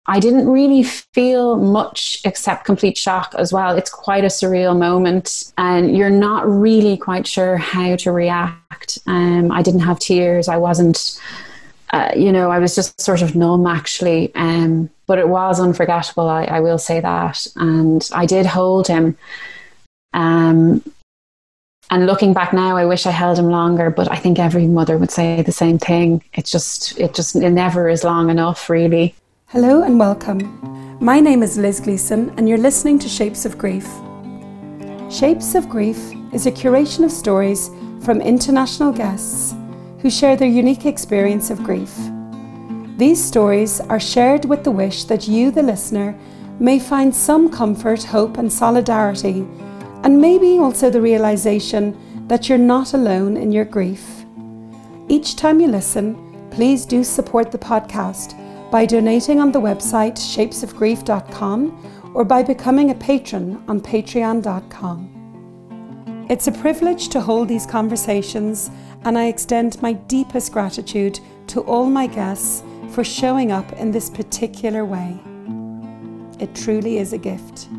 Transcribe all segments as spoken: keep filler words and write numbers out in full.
I didn't really feel much except complete shock as well. It's quite a surreal moment and you're not really quite sure how to react. Um, I didn't have tears. I wasn't, uh, you know, I was just sort of numb actually. Um, but it was unforgettable, I, I will say that. And I did hold him. Um, and looking back now, I wish I held him longer, but I think every mother would say the same thing. It's just, it just, it never is long enough really. Hello and welcome. My name is Liz Gleeson and you're listening to Shapes of Grief. Shapes of Grief is a curation of stories from international guests who share their unique experience of grief. These stories are shared with the wish that you, the listener, may find some comfort, hope and solidarity, and maybe also the realization that you're not alone in your grief. Each time you listen, please do support the podcast by donating on the website shapes of grief dot com or by becoming a patron on patreon dot com. It's a privilege to hold these conversations and I extend my deepest gratitude to all my guests for showing up in this particular way. It truly is a gift.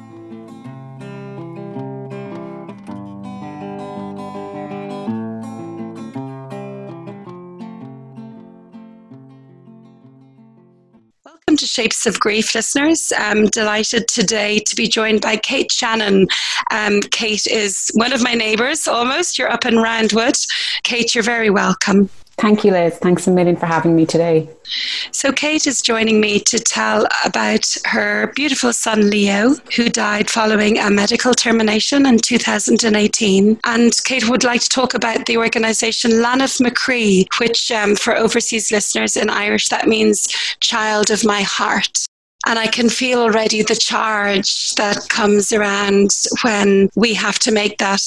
Welcome to Shapes of Grief, listeners. I'm delighted today to be joined by Kate Shannon. Um, Kate is one of my neighbours almost. You're up in Roundwood. Kate, you're very welcome. Thank you, Liz. Thanks a million for having me today. So Kate is joining me to tell about her beautiful son, Leo, who died following a medical termination in two thousand eighteen. And Kate would like to talk about the organisation Llanv Machree, which um, for overseas listeners in Irish, that means child of my heart. And I can feel already the charge that comes around when we have to make that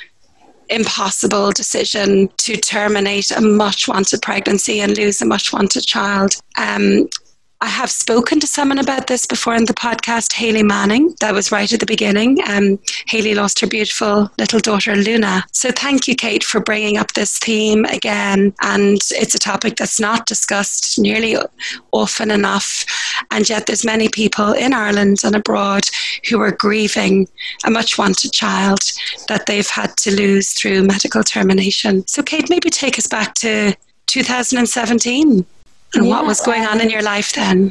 impossible decision to terminate a much wanted pregnancy and lose a much wanted child. Um, I have spoken to someone about this before in the podcast, Hayley Manning. That was right at the beginning. Um, Hayley lost her beautiful little daughter, Luna. So thank you, Kate, for bringing up this theme again. And it's a topic that's not discussed nearly often enough. And yet there's many people in Ireland and abroad who are grieving a much wanted child that they've had to lose through medical termination. So Kate, maybe take us back to two thousand seventeen. And yeah, what was going on in your life then?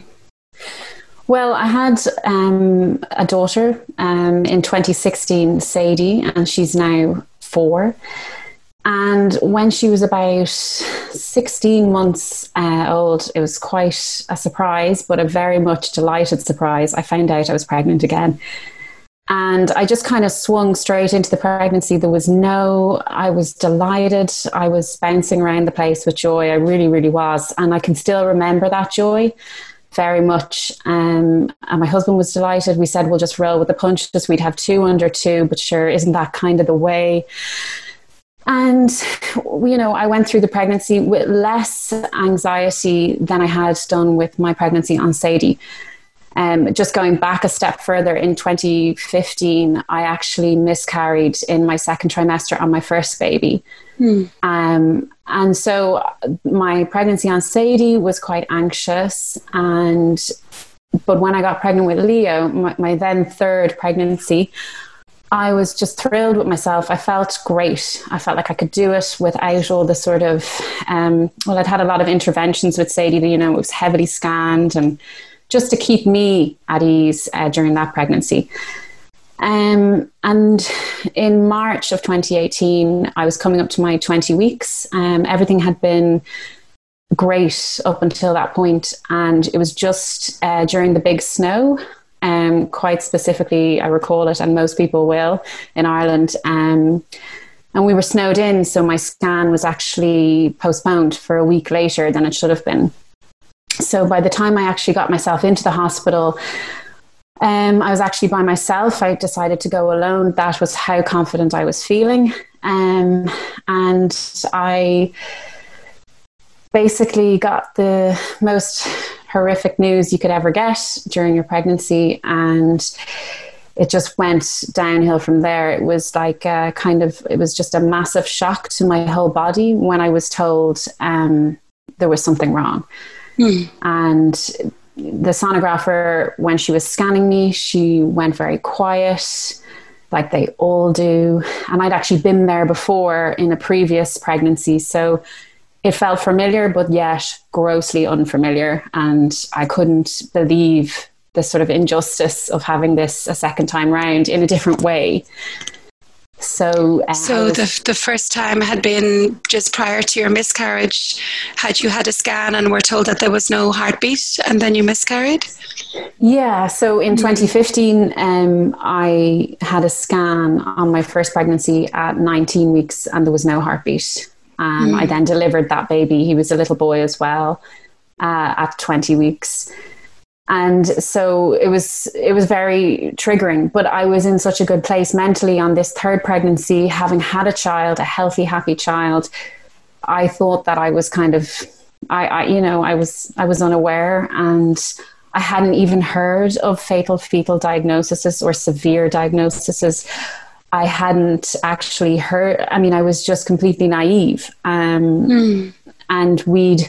Well, I had um, a daughter um, in twenty sixteen, Sadie, and she's now four. And when she was about sixteen months uh, old, it was quite a surprise, but a very much delighted surprise. I found out I was pregnant again. And I just kind of swung straight into the pregnancy. There was no, I was delighted. I was bouncing around the place with joy. I really, really was. And I can still remember that joy very much. Um, and my husband was delighted. We said, we'll just roll with the punches. We'd have two under two, but sure, isn't that kind of the way? And, you know, I went through the pregnancy with less anxiety than I had done with my pregnancy on Sadie. Um, just going back a step further, in twenty fifteen, I actually miscarried in my second trimester on my first baby. Hmm. Um, and so my pregnancy on Sadie was quite anxious. And but when I got pregnant with Leo, my, my then third pregnancy, I was just thrilled with myself. I felt great. I felt like I could do it without all the sort of, um, well, I'd had a lot of interventions with Sadie, you know, it was heavily scanned and just to keep me at ease uh, during that pregnancy. Um, and in March of twenty eighteen, I was coming up to my twenty weeks. Um, everything had been great up until that point. And it was just uh, during the big snow, um, quite specifically, I recall it, and most people will, in Ireland. Um, and we were snowed in, so my scan was actually postponed for a week later than it should have been. So by the time I actually got myself into the hospital, um, I was actually by myself. I decided to go alone. That was how confident I was feeling. Um, and I basically got the most horrific news you could ever get during your pregnancy. And it just went downhill from there. It was like a kind of, it was just a massive shock to my whole body when I was told um, there was something wrong. Mm. And the sonographer, when she was scanning me, she went very quiet, like they all do. And I'd actually been there before in a previous pregnancy. So it felt familiar, but yet grossly unfamiliar. And I couldn't believe the sort of injustice of having this a second time round in a different way. So, uh, so was, the the first time had been just prior to your miscarriage. Had you had a scan and were told that there was no heartbeat, and then you miscarried? Yeah. So in twenty fifteen, um, I had a scan on my first pregnancy at nineteen weeks, and there was no heartbeat. Um, mm. I then delivered that baby. He was a little boy as well, uh, at twenty weeks. And so it was, it was very triggering, but I was in such a good place mentally on this third pregnancy, having had a child, a healthy, happy child. I thought that I was kind of, I, I, you know, I was, I was unaware, and I hadn't even heard of fatal fetal diagnoses or severe diagnoses. I hadn't actually heard, I mean, I was just completely naive. Um, mm. And we'd,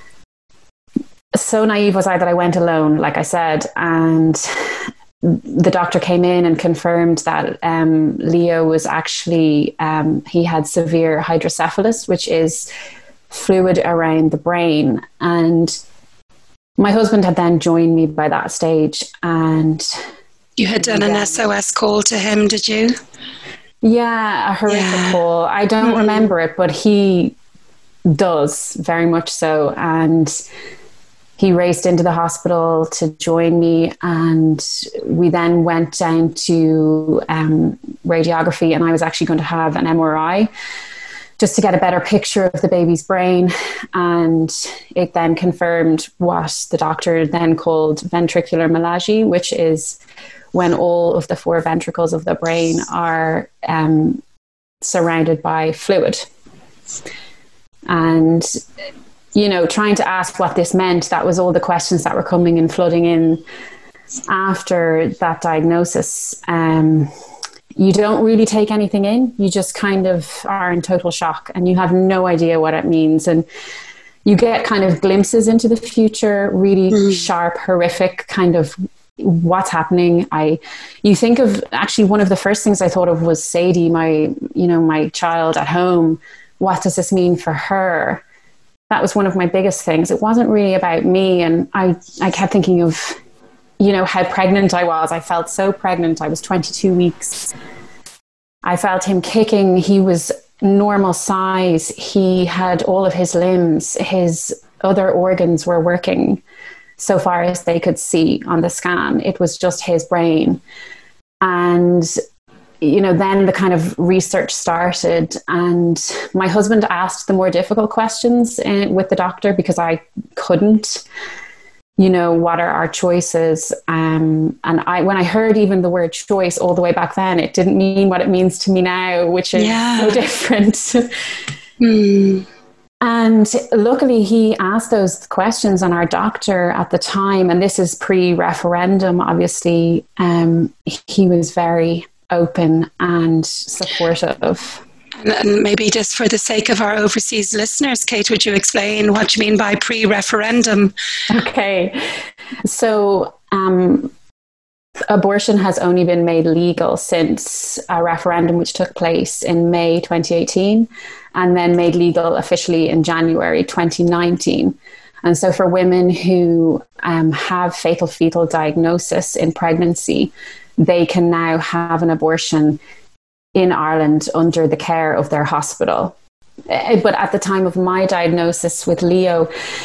so naive was I that I went alone, like I said, and the doctor came in and confirmed that um, Leo was actually, um, he had severe hydrocephalus, which is fluid around the brain. And my husband had then joined me by that stage. And you had done an S O S call to him, did you? Yeah, a horrific yeah. call. I don't mm. remember it, but he does, very much so. And he raced into the hospital to join me, and we then went down to um, radiography, and I was actually going to have an M R I just to get a better picture of the baby's brain. And it then confirmed what the doctor then called ventricular malaise, which is when all of the four ventricles of the brain are um, surrounded by fluid. And you know, trying to ask what this meant, that was all the questions that were coming and flooding in after that diagnosis. Um, you don't really take anything in. You just kind of are in total shock, and you have no idea what it means. And you get kind of glimpses into the future, really mm. sharp, horrific kind of what's happening. I, you think of, actually one of the first things I thought of was Sadie, my, you know, my child at home. What does this mean for her? That was one of my biggest things. It wasn't really about me. And I, I kept thinking of, you know, how pregnant I was. I felt so pregnant. I was twenty-two weeks. I felt him kicking. He was normal size. He had all of his limbs. His other organs were working so far as they could see on the scan. It was just his brain. And you know, then the kind of research started, and my husband asked the more difficult questions uh, with the doctor, because I couldn't, you know, what are our choices? Um, and I, when I heard even the word choice all the way back then, it didn't mean what it means to me now, which is yeah. so different. mm. And luckily he asked those questions, and our doctor at the time, and this is pre-referendum, obviously, um, he was very open and supportive. And maybe just for the sake of our overseas listeners, Kate, would you explain what you mean by pre-referendum? Okay. So um, abortion has only been made legal since a referendum which took place in May twenty eighteen, and then made legal officially in January twenty nineteen. And so for women who um, have fatal fetal diagnosis in pregnancy, they can now have an abortion in Ireland under the care of their hospital. But at the time of my diagnosis with Leo,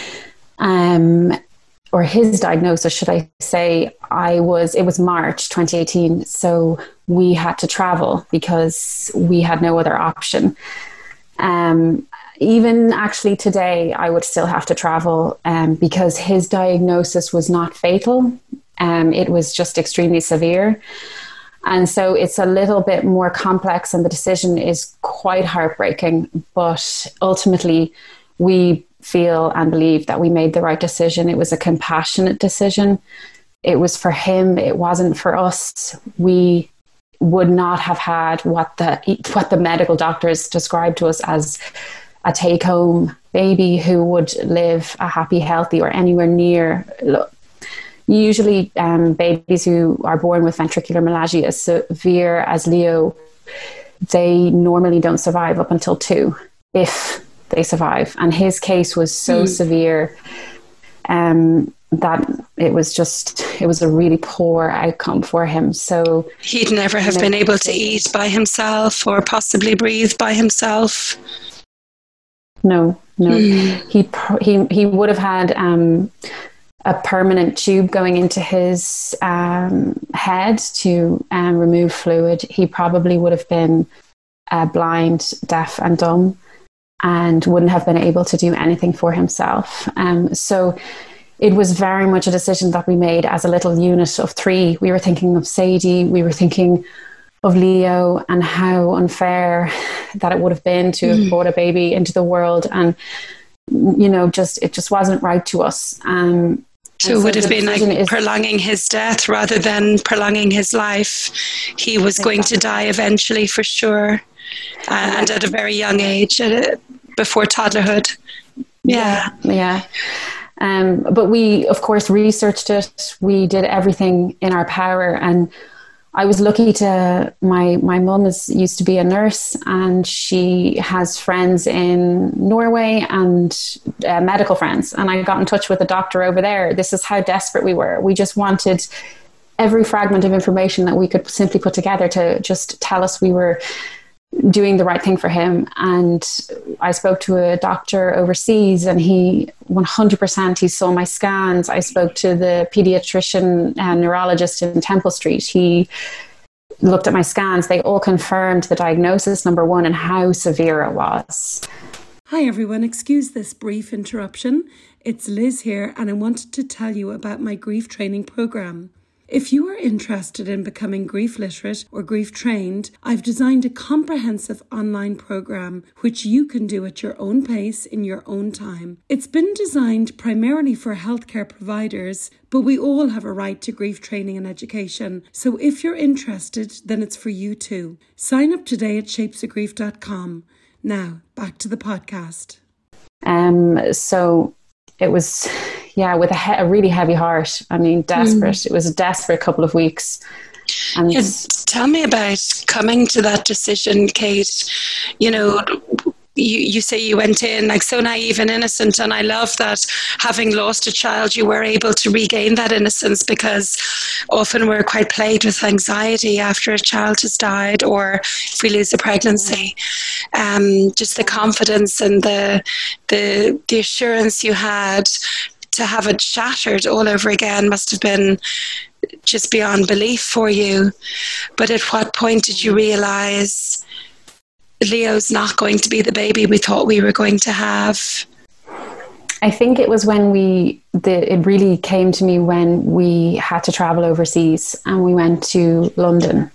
um, or his diagnosis, should I say, I was, it was March twenty eighteen. So we had to travel because we had no other option. Um, even actually today, I would still have to travel um, because his diagnosis was not fatal. Um, it was just extremely severe. And so it's a little bit more complex, and the decision is quite heartbreaking. But ultimately, we feel and believe that we made the right decision. It was a compassionate decision. It was for him. It wasn't for us. We would not have had what the what the medical doctors described to us as a take-home baby who would live a happy, healthy, or anywhere near. usually um, babies who are born with ventricular malacia as severe as Leo, they normally don't survive up until two, if they survive. And his case was so mm. severe um, that it was just, it was a really poor outcome for him. So he'd never have been able to eat by himself or possibly breathe by himself. No, no. Mm. He he he would have had um, a permanent tube going into his um, head to um, remove fluid. He probably would have been uh, blind, deaf, and dumb, and wouldn't have been able to do anything for himself. Um, so it was very much a decision that we made as a little unit of three. We were thinking of Sadie. We were thinking of Leo and how unfair that it would have been to have brought a baby into the world, and you know, just it just wasn't right to us. Um, so it so would have been like is, prolonging his death rather than prolonging his life. He was exactly. going to die eventually, for sure, uh, and at a very young age, at a, before toddlerhood. Yeah, yeah. yeah. Um, but we, of course, researched it. We did everything in our power, and I was lucky to, my, my mum is used to be a nurse, and she has friends in Norway and uh, medical friends. And I got in touch with a doctor over there. This is how desperate we were. We just wanted every fragment of information that we could simply put together to just tell us we were doing the right thing for him. And I spoke to a doctor overseas, and he one hundred percent, he saw my scans. I spoke to the pediatrician and neurologist in Temple Street. He looked at my scans. They all confirmed the diagnosis, number one, and how severe it was. Hi everyone, excuse this brief interruption. It's Liz here, and I wanted to tell you about my grief training program. If you are interested in becoming grief literate or grief trained, I've designed a comprehensive online program which you can do at your own pace in your own time. It's been designed primarily for healthcare providers, but we all have a right to grief training and education. So if you're interested, then it's for you too. Sign up today at shapes of grief dot com. Now, back to the podcast. Um, so it was... Yeah, with a, he- a really heavy heart. I mean, desperate. Mm. It was a desperate couple of weeks. And yeah, tell me about coming to that decision, Kate. You know, you, you say you went in like so naive and innocent, and I love that having lost a child, you were able to regain that innocence, because often we're quite plagued with anxiety after a child has died or if we lose a pregnancy. Um, just the confidence and the the the assurance you had to have it shattered all over again must have been just beyond belief for you. But at what point did you realize Leo's not going to be the baby we thought we were going to have? I think it was when we, the, it really came to me when we had to travel overseas and we went to London.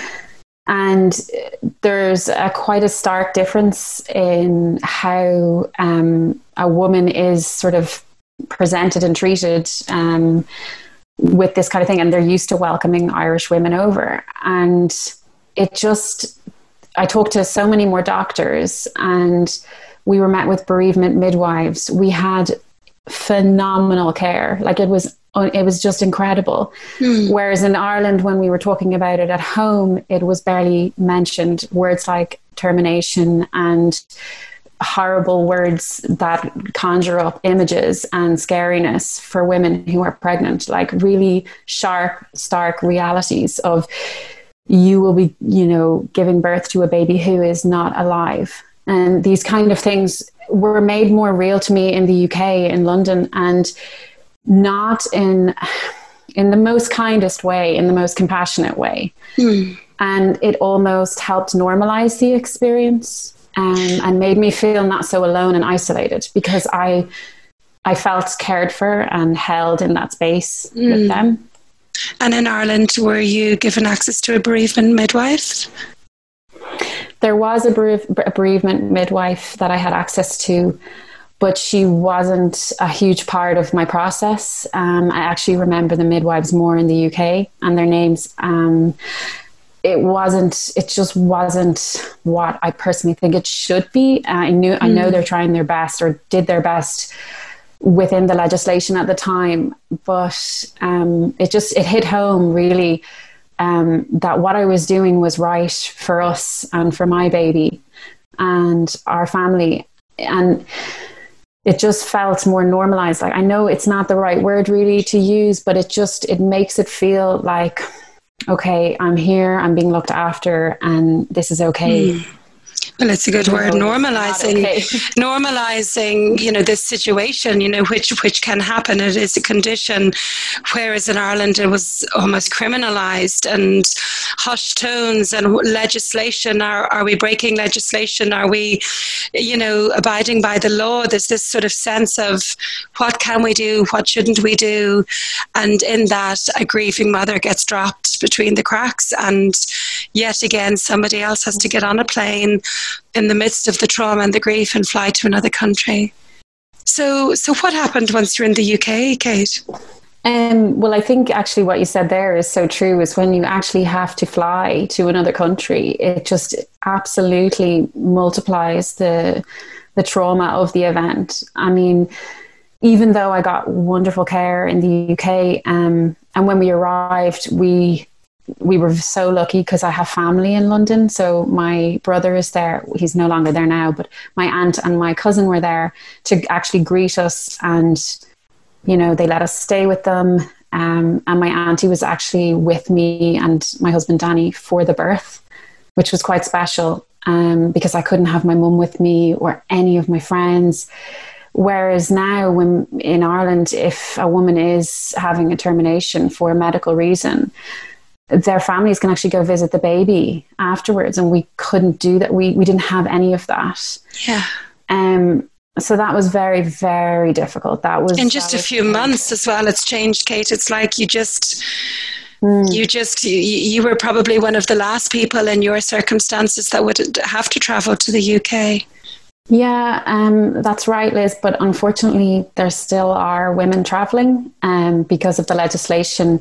And there's a, quite a stark difference in how um, a woman is sort of presented and treated um, with this kind of thing. And they're used to welcoming Irish women over. And it just, I talked to so many more doctors, and we were met with bereavement midwives. We had phenomenal care. Like it was, it was just incredible. Mm. Whereas in Ireland, when we were talking about it at home, it was barely mentioned. Words like termination and horrible words that conjure up images and scariness for women who are pregnant, like really sharp, stark realities of you will be, you know, giving birth to a baby who is not alive. And these kind of things were made more real to me in the U K, in London, and not in in the most kindest way, in the most compassionate way. Mm. And it almost helped normalize the experience. Um, and made me feel not so alone and isolated, because I I felt cared for and held in that space mm. with them. And in Ireland, were you given access to a bereavement midwife? There was a, bereave- a bereavement midwife that I had access to, but she wasn't a huge part of my process. Um, I actually remember the midwives more in the U K and their names. Um, It wasn't, it just wasn't what I personally think it should be. Uh, I knew, mm. I know they're trying their best, or did their best within the legislation at the time, but um, it just, it hit home really um, that what I was doing was right for us and for my baby and our family. And it just felt more normalized. Like, I know it's not the right word really to use, but it just, it makes it feel like, okay, I'm here, I'm being looked after, and this is okay. Mm. Well, it's a good word, normalizing, okay. normalizing, you know, this situation, you know, which, which can happen. It is a condition, whereas in Ireland it was almost criminalized, and hushed tones and legislation. Are, are we breaking legislation? Are we, you know, abiding by the law? There's this sort of sense of what can we do? What shouldn't we do? And in that, a grieving mother gets dropped between the cracks, and yet again, somebody else has to get on a plane in the midst of the trauma and the grief and fly to another country. So, so what happened once you're in the U K, Kate? Um, well, I think actually what you said there is so true, is when you actually have to fly to another country, it just absolutely multiplies the the trauma of the event. I mean, even though I got wonderful care in the U K, um, and when we arrived, we we were so lucky because I have family in London. So my brother is there. He's no longer there now, but my aunt and my cousin were there to actually greet us. And, you know, they let us stay with them. Um, and my auntie was actually with me and my husband, Danny, for the birth, which was quite special um, because I couldn't have my mum with me or any of my friends. Whereas now, when in Ireland, if a woman is having a termination for a medical reason, their families can actually go visit the baby afterwards, and we couldn't do that. We we didn't have any of that. Yeah. Um. So that was very, very difficult. That was in just a few months as well. It's changed, Kate. It's like you just, mm. you just, you, you were probably one of the last people in your circumstances that would have to travel to the U K. Yeah, um, that's right, Liz. But unfortunately, there still are women traveling, um, because of the legislation.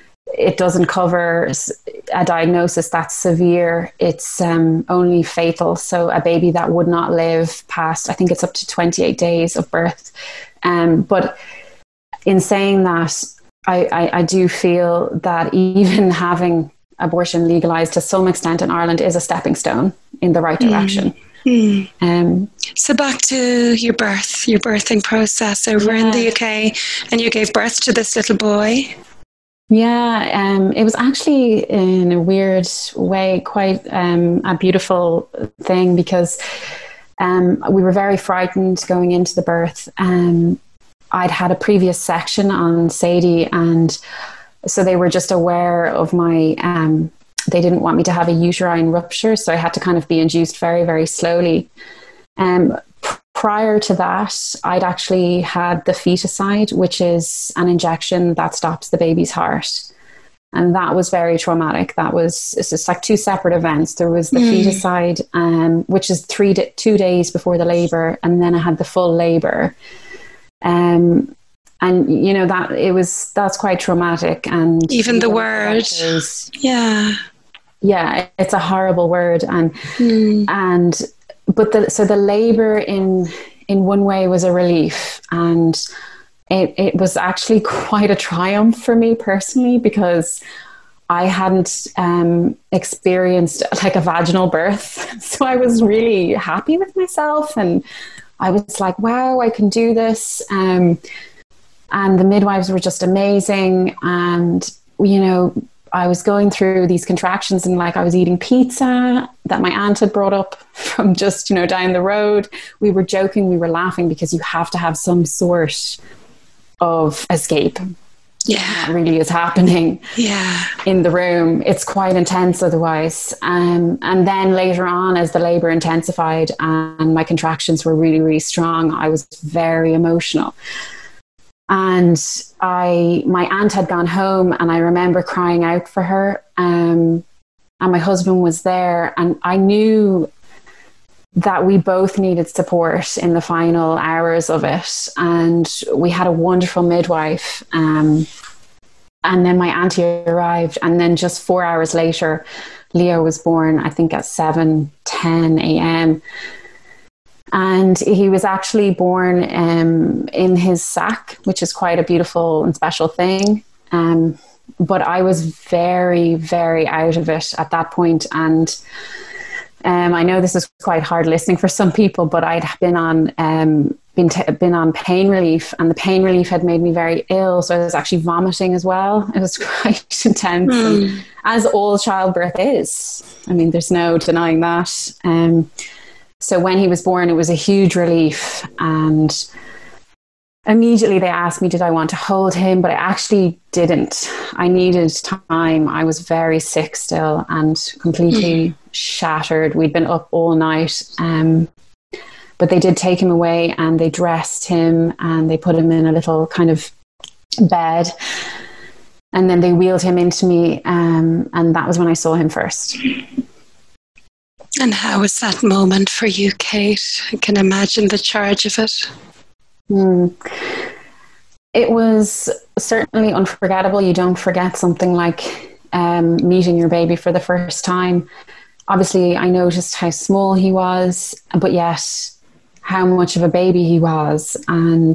It doesn't cover a diagnosis that's severe. It's um, only fatal. So a baby that would not live past, I think it's up to twenty-eight days of birth. Um, but in saying that, I, I, I do feel that even having abortion legalized to some extent in Ireland is a stepping stone in the right direction. Mm. Mm. Um, so back to your birth, your birthing process over yeah. in the U K, and you gave birth to this little boy. Yeah, um, it was actually in a weird way quite um, a beautiful thing, because um, we were very frightened going into the birth. Um, I'd had a previous section on Sadie, and so they were just aware of my, um, they didn't want me to have a uterine rupture, so I had to kind of be induced very, very slowly. Um, Prior to that, I'd actually had the feticide, which is an injection that stops the baby's heart. And that was very traumatic. That was, it's just like two separate events. There was the mm. feticide, um, which is three, two days before the labor. And then I had the full labor. Um, and, you know, that it was, that's quite traumatic. And even the word. Yeah. Yeah, it's a horrible word. And, mm. and, But the, so the labour in in one way was a relief, and it, it was actually quite a triumph for me personally, because I hadn't um, experienced like a vaginal birth. So I was really happy with myself, and I was like, wow, I can do this. Um, and the midwives were just amazing. And, you know, I was going through these contractions, and like I was eating pizza that my aunt had brought up from just, you know, down the road. We were joking, we were laughing, because you have to have some sort of escape. Yeah. That really is happening yeah. in the room. It's quite intense otherwise. Um, and then later on, as the labour intensified and my contractions were really, really strong, I was very emotional. And I, my aunt had gone home, and I remember crying out for her. Um, and my husband was there, and I knew that we both needed support in the final hours of it. And we had a wonderful midwife. Um, and then my auntie arrived, and then just four hours later, Leo was born, I think at seven ten a.m. And he was actually born um, in his sack, which is quite a beautiful and special thing. Um, but I was very, very out of it at that point. And um, I know this is quite hard listening for some people, but I'd been on um, been t- been on pain relief, and the pain relief had made me very ill. So I was actually vomiting as well. It was quite intense, mm. and as all childbirth is. I mean, there's no denying that. Um, So when he was born, it was a huge relief, and immediately they asked me, did I want to hold him? But I actually didn't. I needed time. I was very sick still and completely shattered. We'd been up all night. Um, but they did take him away, and they dressed him, and they put him in a little kind of bed. And then they wheeled him into me. Um, and that was when I saw him first. And how was that moment for you, Kate? I can imagine the charge of it. Mm. It was certainly unforgettable. You don't forget something like um, meeting your baby for the first time. Obviously, I noticed how small he was, but yet how much of a baby he was. And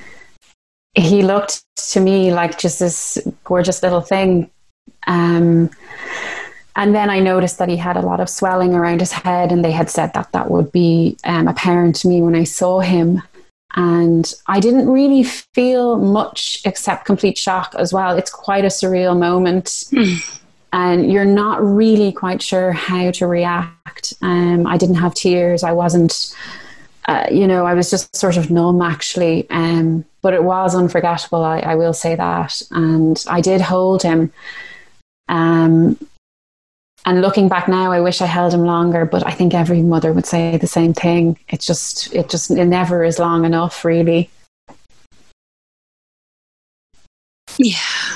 he looked to me like just this gorgeous little thing. Um And then I noticed that he had a lot of swelling around his head, and they had said that that would be um, apparent to me when I saw him. And I didn't really feel much except complete shock as well. It's quite a surreal moment. Mm. And you're not really quite sure how to react. Um, I didn't have tears. I wasn't, uh, you know, I was just sort of numb actually. Um, but it was unforgettable, I, I will say that. And I did hold him. Um, And looking back now, I wish I held him longer, but I think every mother would say the same thing. It's just, it just, it never is long enough, really. Yeah.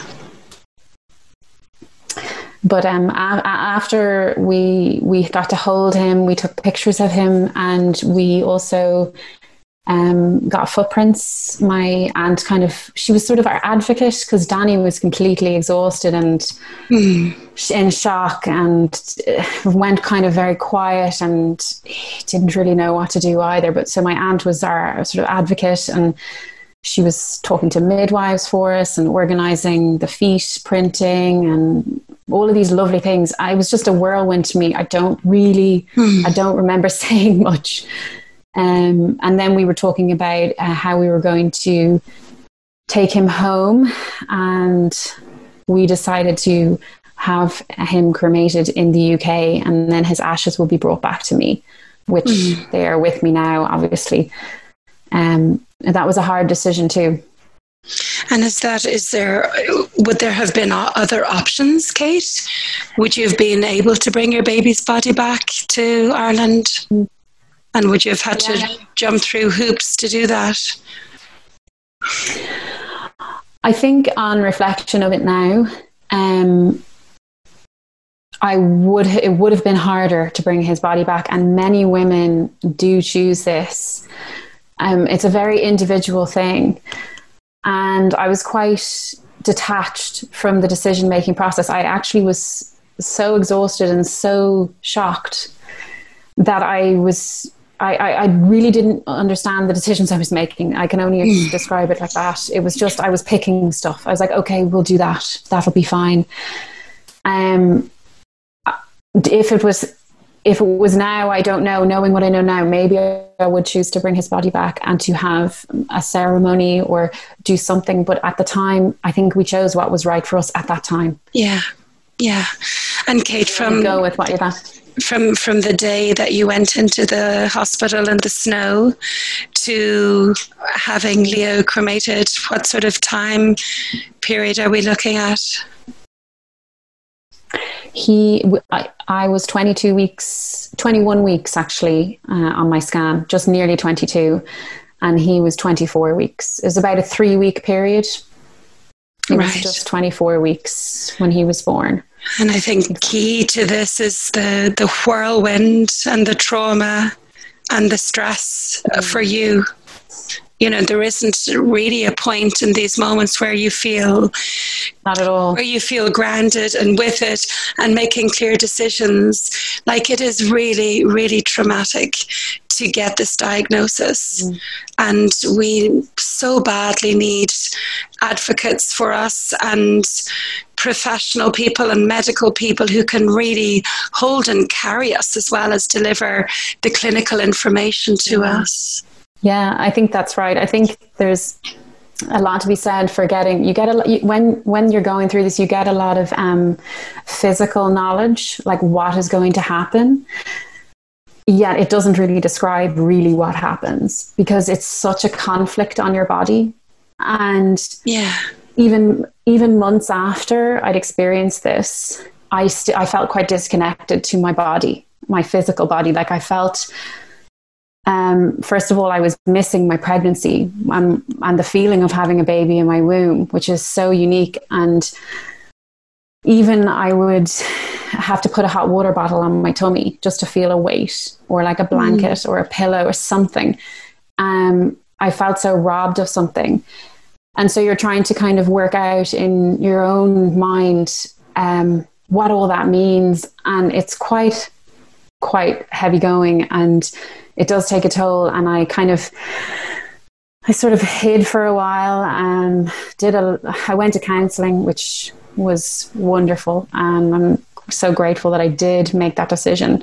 But um, a- after we we got to hold him, we took pictures of him, and we also um, got footprints. My aunt kind of, she was sort of our advocate, because Danny was completely exhausted and mm. in shock, and went kind of very quiet, and he didn't really know what to do either. But so my aunt was our sort of advocate, and she was talking to midwives for us and organising the feet printing and all of these lovely things. I was just a whirlwind to me. I don't really, mm. I don't remember saying much. Um, and then we were talking about uh, how we were going to take him home, and we decided to have him cremated in the U K, and then his ashes will be brought back to me, which mm. they are with me now, obviously. Um, and that was a hard decision too. And is that, is there, would there have been other options, Kate? Would you have been able to bring your baby's body back to Ireland? Mm. And would you have had yeah. to jump through hoops to do that? I think on reflection of it now, um, I would, it would have been harder to bring his body back. And many women do choose this. Um, it's a very individual thing. And I was quite detached from the decision-making process. I actually was so exhausted and so shocked that I was, I, I, I really didn't understand the decisions I was making. I can only mm. describe it like that. It was just, I was picking stuff. I was like, okay, we'll do that. That'll be fine. Um, if it was, if it was now, I don't know, knowing what I know now, maybe I would choose to bring his body back and to have a ceremony or do something. But at the time, I think we chose what was right for us at that time. Yeah. Yeah. And Kate, from go with what you thought. From from the day that you went into the hospital in the snow to having Leo cremated, what sort of time period are we looking at? He, I, I was twenty-two weeks, twenty-one weeks actually uh, on my scan, just nearly twenty-two, and he was twenty-four weeks. It was about a three-week period. It right. was just twenty-four weeks when he was born. And I think key to this is the, the whirlwind and the trauma and the stress mm. for you. You know, there isn't really a point in these moments where you feel not at all, where you feel grounded and with it and making clear decisions. Like, it is really, really traumatic to get this diagnosis. Mm. And we so badly need advocates for us and professional people and medical people who can really hold and carry us, as well as deliver the clinical information to mm. us. Yeah, I think that's right. I think there's a lot to be said for getting, you get a, you, when, when you're going through this, you get a lot of um, physical knowledge, like what is going to happen. Yet it doesn't really describe really what happens, because it's such a conflict on your body. And yeah, even, even months after I'd experienced this, I st- I felt quite disconnected to my body, my physical body. Like I felt, Um, first of all, I was missing my pregnancy and, and the feeling of having a baby in my womb, which is so unique. And even I would have to put a hot water bottle on my tummy just to feel a weight, or like a blanket mm. or a pillow or something. Um, I felt so robbed of something. And so you're trying to kind of work out in your own mind um, what all that means. And it's quite, quite heavy going, and it does take a toll. And I kind of, I sort of hid for a while and did a, I went to counselling, which was wonderful. And I'm so grateful that I did make that decision,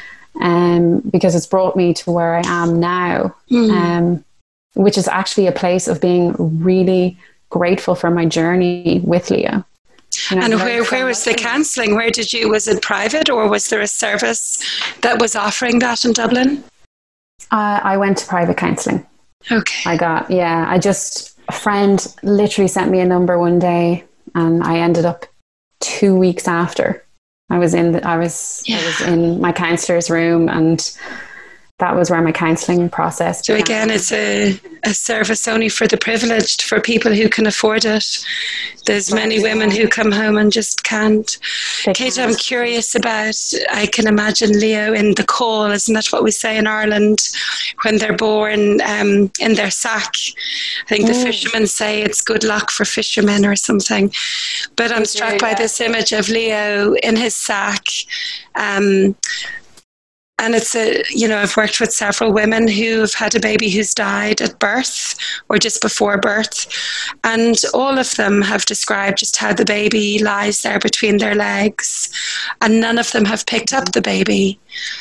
um, because it's brought me to where I am now, mm. um, which is actually a place of being really grateful for my journey with Leo. You know, and where, where was the counselling? Where did you, was it private, or was there a service that was offering that in Dublin? Uh, I went to private counselling. Okay. I got, yeah, I just, a friend literally sent me a number one day, and I ended up two weeks after. I was in, the, I was, yeah. I was in my counsellor's room, and that was where my counselling process began. So again, it's a, a service only for the privileged, for people who can afford it. There's many women who come home and just can't. Kate, I'm curious about, I can imagine Leo in the caul, isn't that what we say in Ireland when they're born, um, in their sack? I think mm. the fishermen say it's good luck for fishermen or something. But I'm struck yeah, by yeah. this image of Leo in his sack. Um, And it's a, you know, I've worked with several women who've had a baby who's died at birth or just before birth. And all of them have described just how the baby lies there between their legs. And none of them have picked up the baby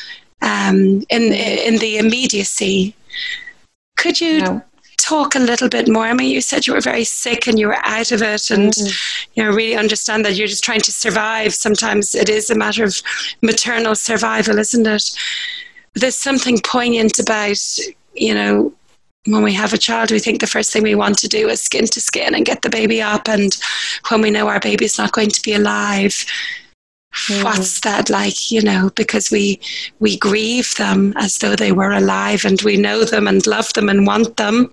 um, in, in the immediacy. Could you no. talk a little bit more? I mean, you said you were very sick and you were out of it, and mm. you know, really understand that you're just trying to survive. Sometimes it is a matter of maternal survival, isn't it? There's something poignant about, you know, when we have a child, we think the first thing we want to do is skin to skin and get the baby up, and when we know our baby's not going to be alive, mm. what's that like, you know, because we we grieve them as though they were alive, and we know them and love them and want them.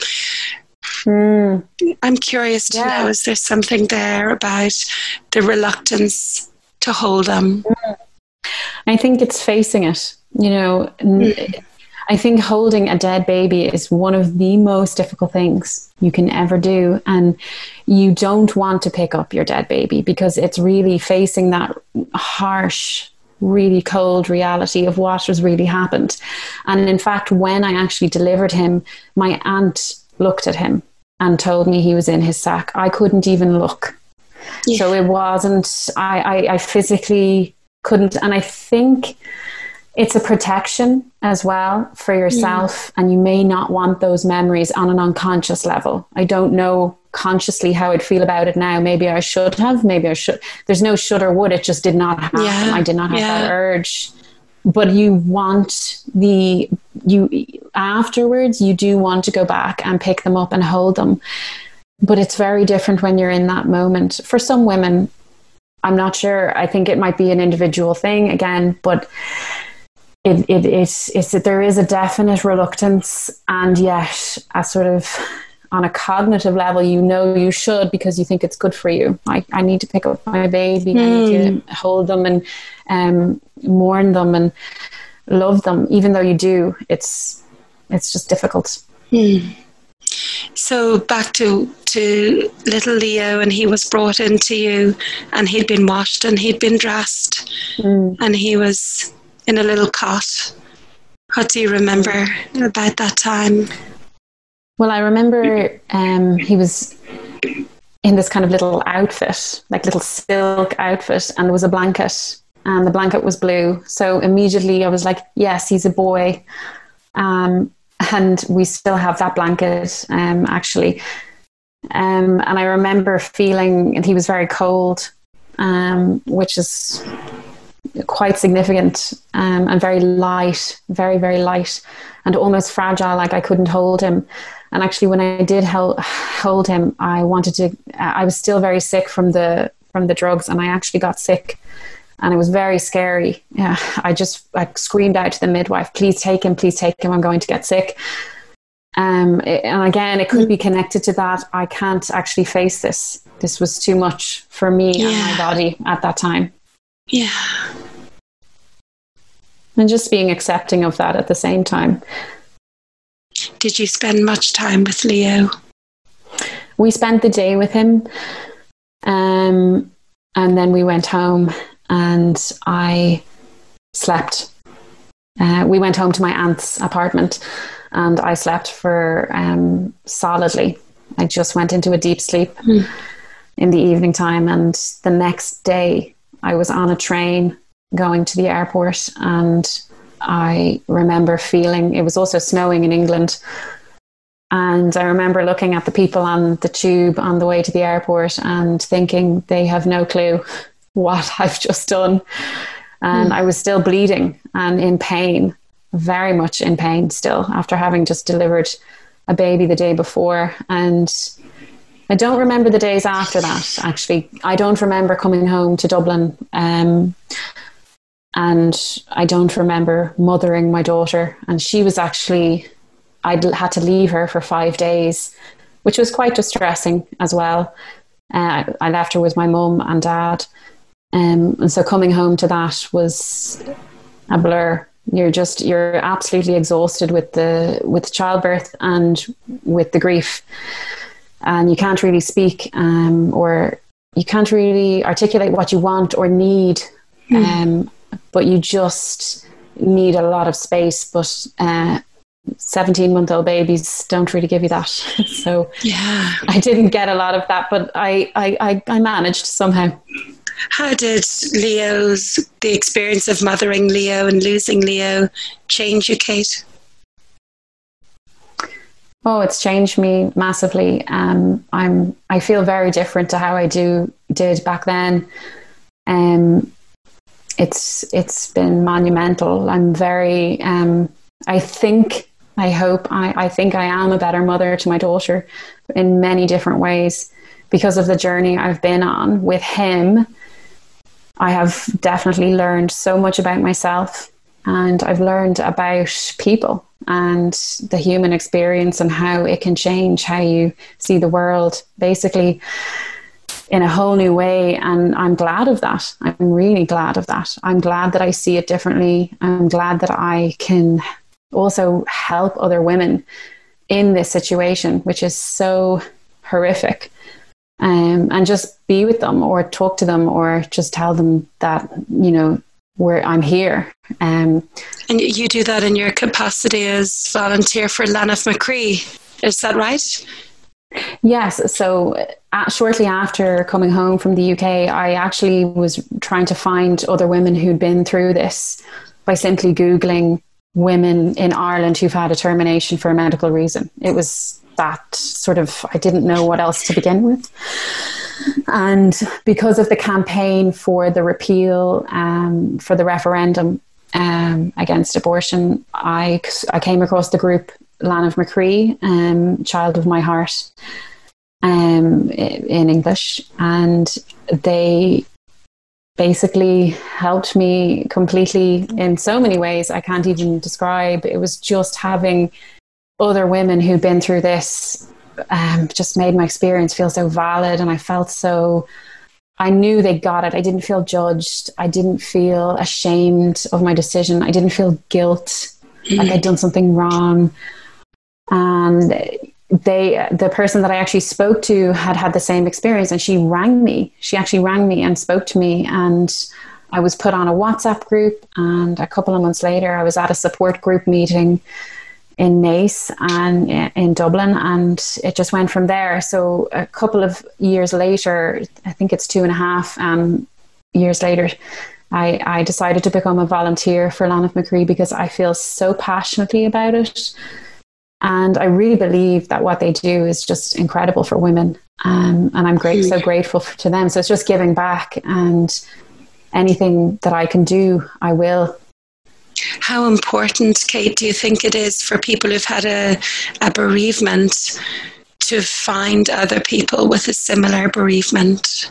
Mm. I'm curious to yeah. know, is there something there about the reluctance to hold them? Mm. I think it's facing it, you know. Mm. I think holding a dead baby is one of the most difficult things you can ever do. And you don't want to pick up your dead baby, because it's really facing that harsh, really cold reality of what has really happened. And in fact, when I actually delivered him, my aunt looked at him and told me he was in his sack. I couldn't even look. Yeah. So it wasn't, I, I, I physically couldn't. And I think it's a protection as well for yourself, mm. and you may not want those memories on an unconscious level. I don't know consciously how I'd feel about it now. Maybe I should have, maybe I should. There's no should or would, it just did not happen. Yeah. I did not have yeah. that urge. But you want the, you afterwards, you do want to go back and pick them up and hold them. But it's very different when you're in that moment. For some women, I'm not sure. I think it might be an individual thing again, but It, it, it, it's that there is a definite reluctance, and yet a sort of, on a cognitive level, you know you should, because you think it's good for you. I, I need to pick up my baby, mm. I need to hold them and um, mourn them and love them. Even though you do, it's it's just difficult. Mm. So back to, to little Leo, and he was brought into you, and he'd been washed and he'd been dressed, mm. and he was in a little cot, What do you remember about that time? Well, I remember um, he was in this kind of little outfit, like little silk outfit, and there was a blanket, and the blanket was blue. So immediately I was like, yes, he's a boy. Um, and we still have that blanket, um, actually. Um, and I remember feeling, and he was very cold, um, which is quite significant, um, and very light, very, very light, and almost fragile, like I couldn't hold him. And actually, when I did hel- hold him, I wanted to, I was still very sick from the from the drugs, and I actually got sick. And it was very scary. Yeah, I just I screamed out to the midwife, please take him, please take him, I'm going to get sick. Um, it, and again, it could be connected to that. I can't actually face this. This was too much for me yeah. and my body at that time. Yeah. And just being accepting of that at the same time. Did you spend much time with Leo? We spent the day with him. Um, and then we went home and I slept. Uh, we went home to my aunt's apartment and I slept for um, solidly. I just went into a deep sleep mm. in the evening time. And the next day I was on a train going to the airport, and I remember feeling, it was also snowing in England, and I remember looking at the people on the tube on the way to the airport and thinking they have no clue what I've just done. And mm. I was still bleeding and in pain, very much in pain still, after having just delivered a baby the day before. And I don't remember the days after that, actually. I don't remember coming home to Dublin. Um, and I don't remember mothering my daughter. And she was actually, I had to leave her for five days, which was quite distressing as well. Uh, I left her with my mum and dad. Um, and so coming home to that was a blur. You're just, you're absolutely exhausted with the, with childbirth and with the grief. And you can't really speak, um, or you can't really articulate what you want or need. Mm. Um, but you just need a lot of space. But uh, seventeen-month-old babies don't really give you that. So yeah, I didn't get a lot of that, but I, I, I, I managed somehow. How did Leo's, the experience of mothering Leo and losing Leo change you, Kate? Oh, it's changed me massively. Um, I'm, I feel very different to how I do did back then. Um, it's, it's been monumental. I'm very, um, I think, I hope, I, I think I am a better mother to my daughter in many different ways because of the journey I've been on with him. I have definitely learned so much about myself, and I've learned about people and the human experience and how it can change how you see the world, basically in a whole new way. And I'm glad of that. I'm really glad of that. I'm glad that I see it differently. I'm glad that I can also help other women in this situation, which is so horrific. Um, and just be with them or talk to them or just tell them that, you know, where I'm here. Um, and you do that in your capacity as volunteer for Lanark McCree. Is that right? Yes. So uh, shortly after coming home from the U K, I actually was trying to find other women who'd been through this by simply Googling women in Ireland who've had a termination for a medical reason. It was that sort of, I didn't know what else to begin with. And because of the campaign for the repeal, um, for the referendum um, against abortion, I, I came across the group Lanark McCree, um, Child of My Heart, um, in English. And they basically helped me completely in so many ways I can't even describe. It was just having other women who'd been through this um, just made my experience feel so valid, and I felt so, I knew they got it. I didn't feel judged. I didn't feel ashamed of my decision. I didn't feel guilt, like I'd done something wrong. And they, the person that I actually spoke to had had the same experience, and she rang me. She actually rang me and spoke to me, and I was put on a WhatsApp group, and a couple of months later I was at a support group meeting in Naas and in Dublin, and it just went from there. So a couple of years later, I think it's two and a half um, years later, I, I decided to become a volunteer for Lanav McCree because I feel so passionately about it. And I really believe that what they do is just incredible for women. Um, and I'm great, so grateful for, to them. So it's just giving back, and anything that I can do, I will. How important, Kate, do you think it is for people who've had a, a bereavement to find other people with a similar bereavement?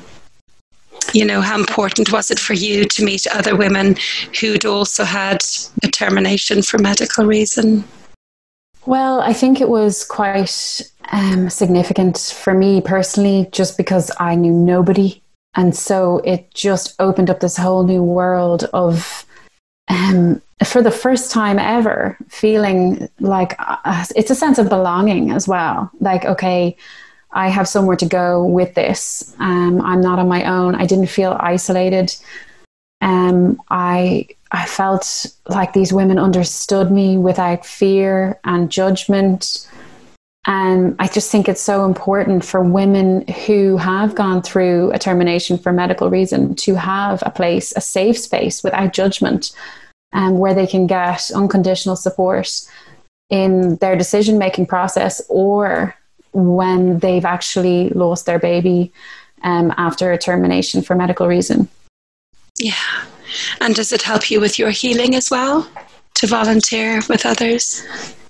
You know, how important was it for you to meet other women who'd also had a termination for medical reason? Well, I think it was quite um, significant for me personally, just because I knew nobody. And so it just opened up this whole new world of, um, for the first time ever, feeling like uh, it's a sense of belonging as well. Like, okay, I have somewhere to go with this. Um, I'm not on my own. I didn't feel isolated. Um, I I felt like these women understood me without fear and judgment. And I just think it's so important for women who have gone through a termination for medical reason to have a place, a safe space without judgment, um, where they can get unconditional support in their decision-making process, or when they've actually lost their baby um, after a termination for medical reason. Yeah. And does it help you with your healing as well, to volunteer with others?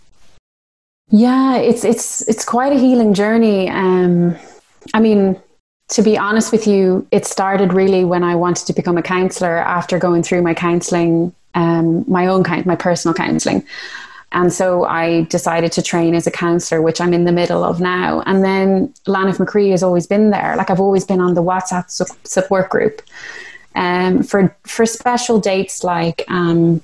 Yeah, it's it's it's quite a healing journey. Um, I mean, to be honest with you, it started really when I wanted to become a counsellor after going through my counselling, um, my own kind, my personal counselling. And so I decided to train as a counsellor, which I'm in the middle of now. And then Lanav McCree has always been there. Like, I've always been on the WhatsApp su- support group um, for for special dates, like, um,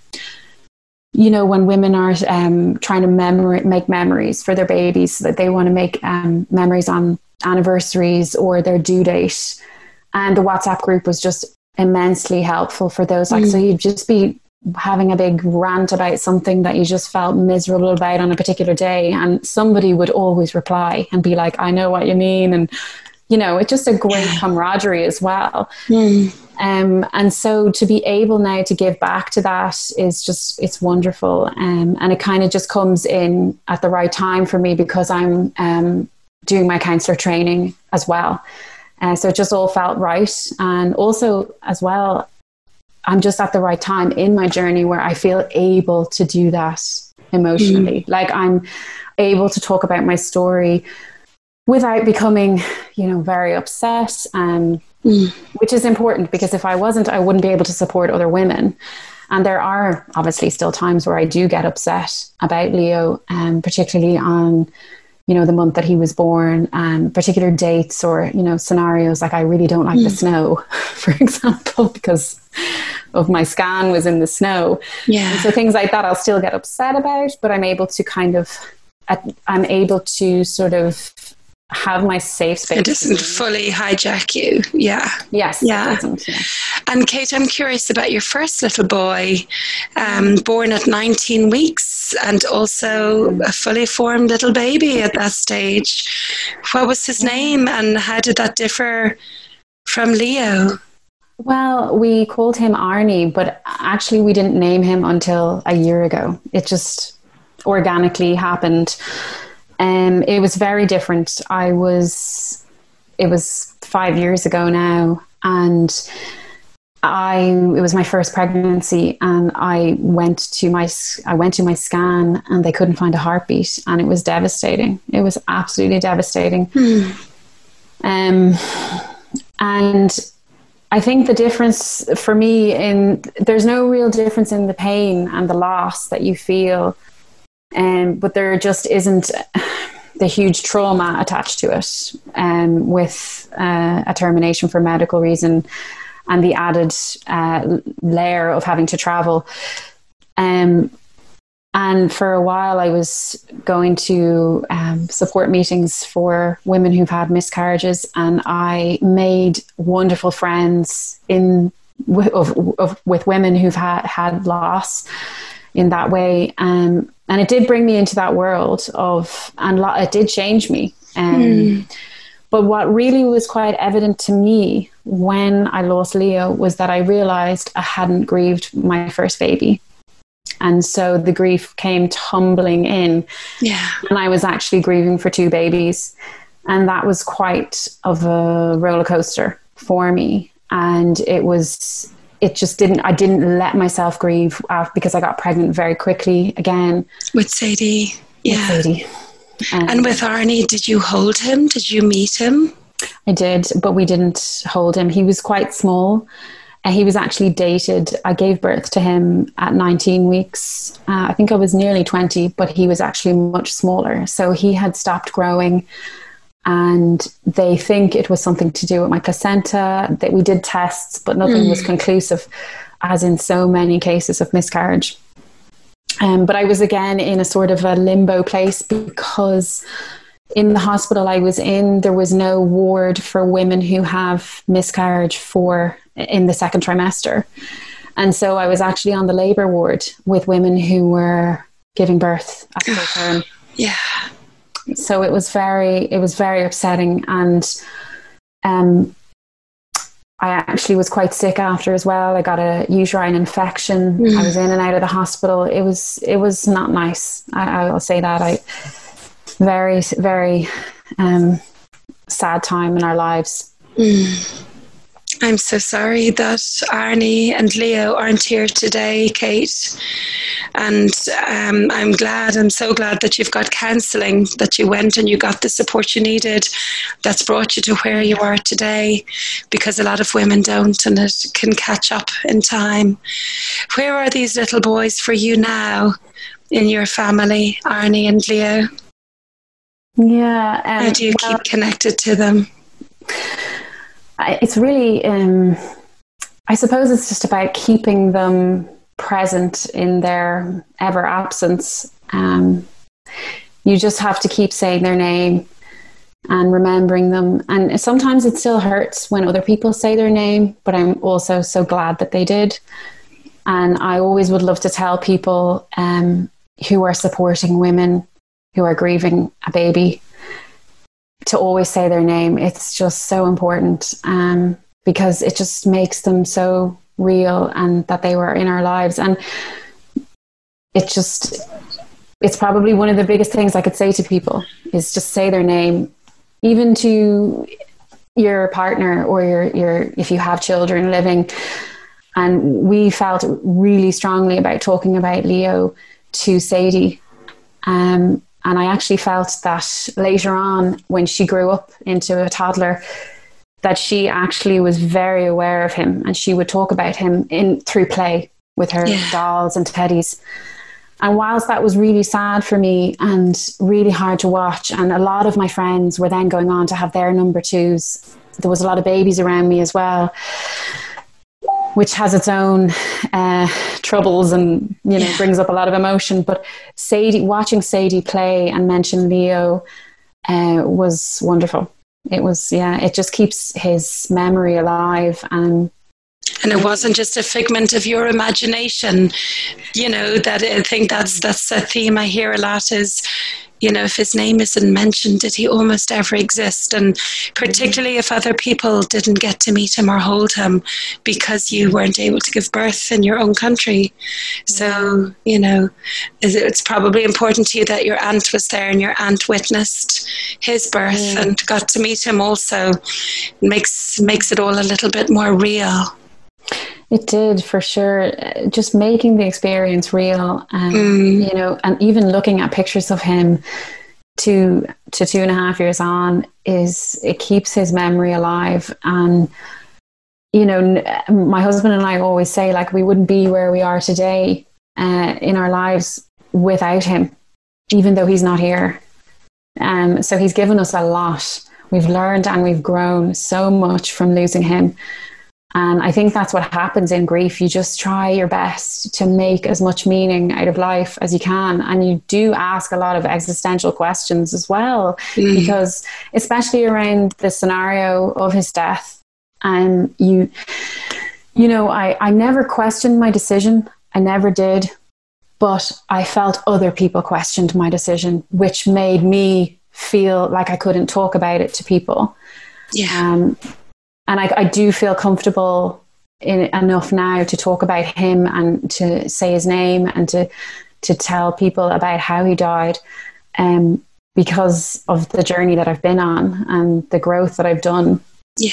you know, when women are um, trying to memor- make memories for their babies, so that they want to make um, memories on anniversaries or their due date. And the WhatsApp group was just immensely helpful for those. Like, mm. so you'd just be having a big rant about something that you just felt miserable about on a particular day, and somebody would always reply and be like, I know what you mean. And, you know, it's just a great yeah. camaraderie as well. Mm. Um, and so to be able now to give back to that is just, it's wonderful. Um, and it kind of just comes in at the right time for me, because I'm um, doing my counsellor training as well. Uh, so it just all felt right. And also as well, I'm just at the right time in my journey where I feel able to do that emotionally. Mm. Like, I'm able to talk about my story without becoming, you know, very upset, um, mm. which is important, because if I wasn't, I wouldn't be able to support other women. And there are obviously still times where I do get upset about Leo, um, particularly on, you know, the month that he was born, and um, particular dates or, you know, scenarios. Like, I really don't like mm. the snow, for example, because of my scan was in the snow. Yeah. And so things like that I'll still get upset about, but I'm able to kind of, I'm able to sort of have my safe space. It doesn't fully hijack you. Yeah. Yes. Yeah. It doesn't, yeah. And Kate, I'm curious about your first little boy, um, born at nineteen weeks, and also a fully formed little baby at that stage. What was his name, and how did that differ from Leo? Well, we called him Arnie, but actually we didn't name him until a year ago. It just organically happened. Um, it was very different. I was, it was five years ago now, and I, it was my first pregnancy, and I went to my, I went to my scan, and they couldn't find a heartbeat, and it was devastating. It was absolutely devastating. Hmm. Um, and I think the difference for me in, there's no real difference in the pain and the loss that you feel. Um, but there just isn't the huge trauma attached to it, um, with uh, a termination for medical reason, and the added uh, layer of having to travel. Um, and for a while I was going to um, support meetings for women who've had miscarriages, and I made wonderful friends in with, of, of, with women who've had, had loss in that way. Um, and it did bring me into that world of, and lo- it did change me. Um, mm. But what really was quite evident to me when I lost Leo was that I realized I hadn't grieved my first baby. And so the grief came tumbling in. Yeah. And I was actually grieving for two babies. And that was quite of a roller coaster for me. And it was, it just didn't, I didn't let myself grieve uh, because I got pregnant very quickly again. With Sadie. Yeah. With Sadie. Um, and with Arnie, did you hold him? Did you meet him? I did, but we didn't hold him. He was quite small. Uh, he was actually dated. I gave birth to him at nineteen weeks. Uh, I think I was nearly twenty, but he was actually much smaller. So he had stopped growing. And they think it was something to do with my placenta. That we did tests, but nothing mm. was conclusive, as in so many cases of miscarriage. Um, but I was again in a sort of a limbo place because in the hospital I was in, there was no ward for women who have miscarriage for in the second trimester. And so I was actually on the labour ward with women who were giving birth at full term. Yeah. So it was very, it was very upsetting. And um, I actually was quite sick after as well. I got a uterine infection. Mm. I was in and out of the hospital. It was, it was not nice. I, I'll say that. I very, very um, sad time in our lives. Mm. I'm so sorry that Arnie and Leo aren't here today, Kate. And um, I'm glad, I'm so glad that you've got counselling, that you went and you got the support you needed, that's brought you to where you are today, because a lot of women don't, and it can catch up in time. Where are these little boys for you now in your family, Arnie and Leo? Yeah. Um, How do you well, keep connected to them? It's really, um, I suppose it's just about keeping them present in their ever absence. Um, you just have to keep saying their name and remembering them. And sometimes it still hurts when other people say their name, but I'm also so glad that they did. And I always would love to tell people um, who are supporting women who are grieving a baby to always say their name. It's just so important um, because it just makes them so real and that they were in our lives. And it just, it's probably one of the biggest things I could say to people is just say their name, even to your partner or your, your, if you have children living. And we felt really strongly about talking about Leo to Sadie. Um, And I actually felt that later on, when she grew up into a toddler, that she actually was very aware of him, and she would talk about him in through play with her yeah. dolls and teddies. And whilst that was really sad for me and really hard to watch, and a lot of my friends were then going on to have their number twos, there was a lot of babies around me as well, which has its own uh, troubles and, you know, yeah. brings up a lot of emotion. But Sadie, watching Sadie play and mention Leo uh, was wonderful. It was, yeah, it just keeps his memory alive. And And it wasn't just a figment of your imagination, you know, that I think that's, that's a theme I hear a lot is, you know, if his name isn't mentioned, did he almost ever exist? And particularly if other people didn't get to meet him or hold him because you weren't able to give birth in your own country. So, you know, it's probably important to you that your aunt was there and your aunt witnessed his birth mm. and got to meet him also. It makes, makes it all a little bit more real. It did, for sure. Just making the experience real, and mm. you know, and even looking at pictures of him two to two and a half years on, is it keeps his memory alive. And you know, my husband and I always say, like, we wouldn't be where we are today uh, in our lives without him, even though he's not here. Um, so he's given us a lot. We've learned and we've grown so much from losing him. And I think that's what happens in grief. You just try your best to make as much meaning out of life as you can. And you do ask a lot of existential questions as well, mm. because especially around the scenario of his death, and you, You know, I, I never questioned my decision. I never did. But I felt other people questioned my decision, which made me feel like I couldn't talk about it to people. Yeah. Um, and I, I do feel comfortable in, enough now to talk about him and to say his name and to to tell people about how he died, um, because of the journey that I've been on and the growth that I've done. Yeah.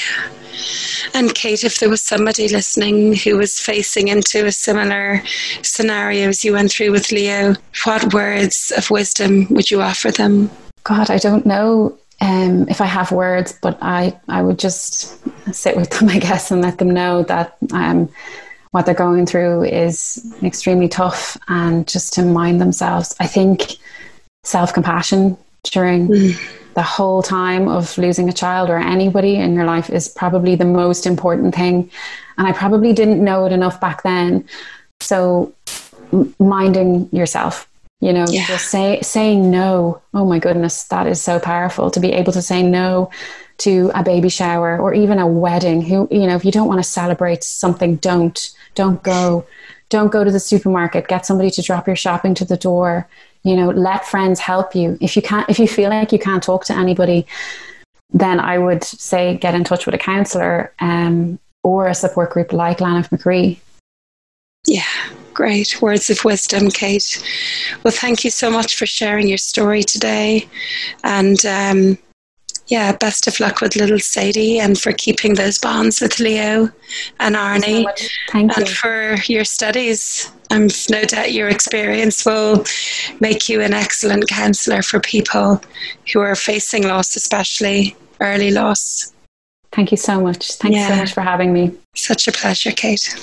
And Kate, if there was somebody listening who was facing into a similar scenario as you went through with Leo, what words of wisdom would you offer them? God, I don't know um, if I have words, but I, I would just sit with them, I guess, and let them know that um, what they're going through is extremely tough, and just to mind themselves. I think self-compassion during mm. the whole time of losing a child or anybody in your life is probably the most important thing. And I probably didn't know it enough back then. So m- minding yourself, you know, yeah. just say, saying no. Oh my goodness, that is so powerful, to be able to say no to a baby shower or even a wedding. Who, you know, if you don't want to celebrate something, don't, don't go, don't go to the supermarket, get somebody to drop your shopping to the door. You know, let friends help you. If you can't, if you feel like you can't talk to anybody, then I would say get in touch with a counsellor um, or a support group like Lanark McCree. Yeah, great words of wisdom, Kate. Well, thank you so much for sharing your story today, and um, yeah, best of luck with little Sadie, and for keeping those bonds with Leo and Arnie. Thank you so much. Thank and you. for your studies. I'm no doubt your experience will make you an excellent counsellor for people who are facing loss, especially early loss. Thank you so much. Thanks yeah. so much for having me. Such a pleasure, Kate.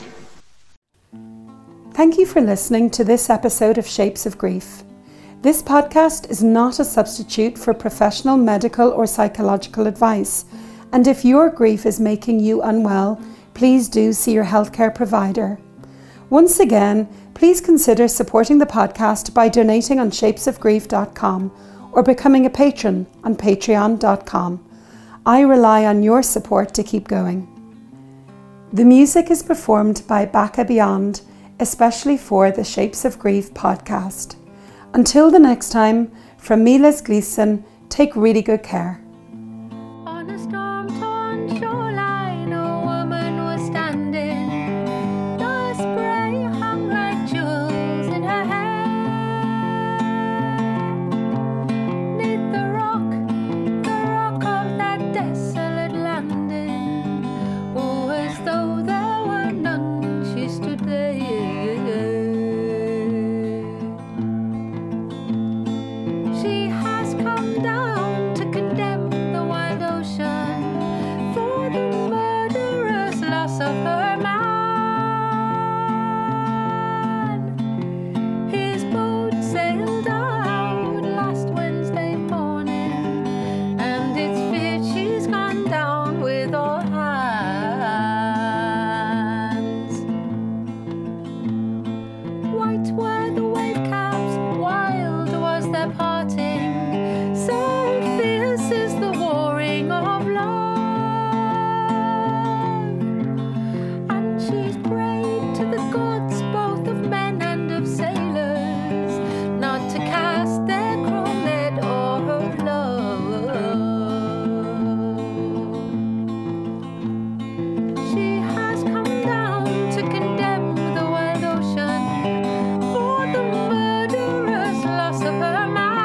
Thank you for listening to this episode of Shapes of Grief. This podcast is not a substitute for professional medical or psychological advice, and if your grief is making you unwell, please do see your healthcare provider. Once again, please consider supporting the podcast by donating on shapes of grief dot com or becoming a patron on patreon dot com. I rely on your support to keep going. The music is performed by Baka Beyond, especially for the Shapes of Grief podcast. Until the next time, from me, Liz Gleeson, take really good care. On a storm-torn shoreline, a woman was standing. The spray hung like jewels in her hair. Neath the rock, the rock of that desolate landing, oh, as though there were none, she stood there. She has come down to condemn the wild ocean for the murderous loss of her man. His boat sailed out last Wednesday morning, and it's feared she's gone down with all hands. White were the wave caps, wild was their parting, so fierce is the warring of love. And she's prayed to the gods, both of men and of sailors, not to cast their cruel net o'er her love. She has come down to condemn the wild ocean for the murderous loss of her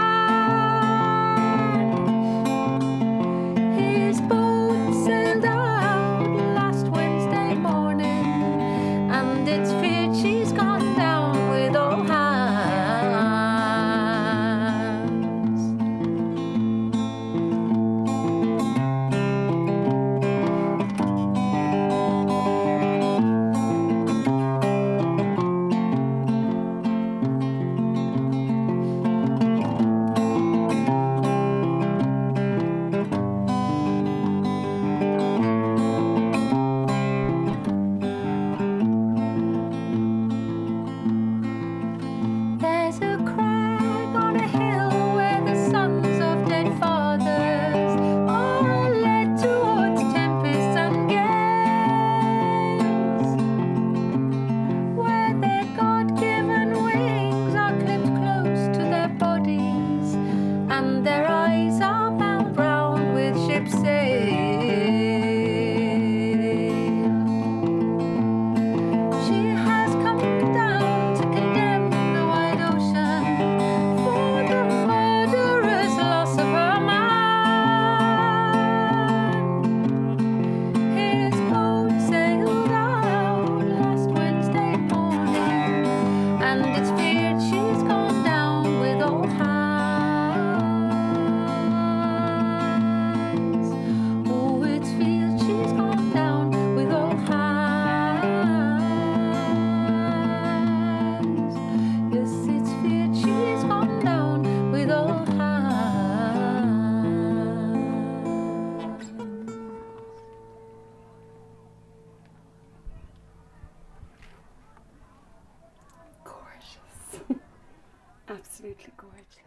man. His boat sailed out last Wednesday morning, and it's feared she's gone down with all hands. absolutely gorgeous.